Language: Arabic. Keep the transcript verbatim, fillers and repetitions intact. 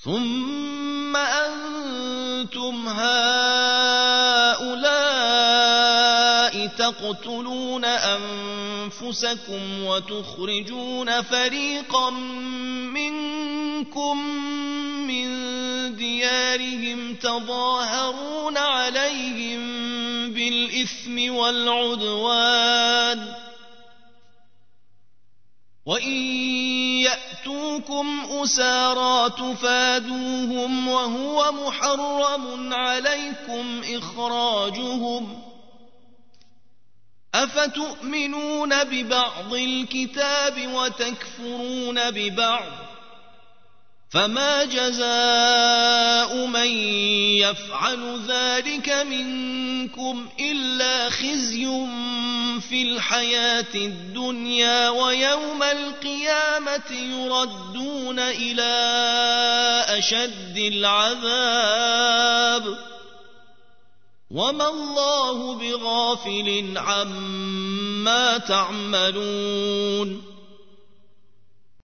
ثم أنتم هؤلاء تقتلون أنفسكم وتخرجون فريقا منكم من ديارهم تظاهرون عليهم بالإثم والعدوان وإن يأتوكم أسارى تفادوهم وهو محرم عليكم إخراجهم أفتؤمنون ببعض الكتاب وتكفرون ببعض فما جزاء من يفعل ذلك منكم إلا خزي في الحياة الدنيا ويوم القيامة يردون إلى أشد العذاب وما الله بغافل عما تعملون